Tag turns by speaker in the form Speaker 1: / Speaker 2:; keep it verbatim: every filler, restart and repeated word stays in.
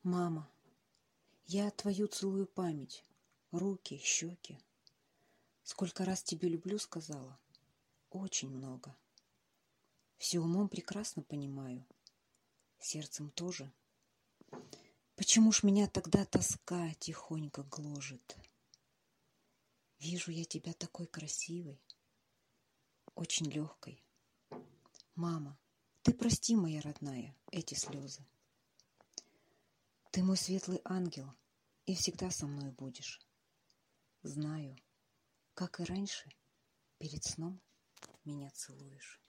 Speaker 1: Мама, я твою целую память, руки, щеки. Сколько раз тебе люблю, сказала? Очень много. Все умом прекрасно понимаю, сердцем тоже. Почему ж меня тогда тоска тихонько гложет? Вижу я тебя такой красивой, очень легкой. Мама, ты прости, моя родная, эти слезы. Ты мой светлый ангел и всегда со мной будешь. Знаю, как и раньше, перед сном меня целуешь.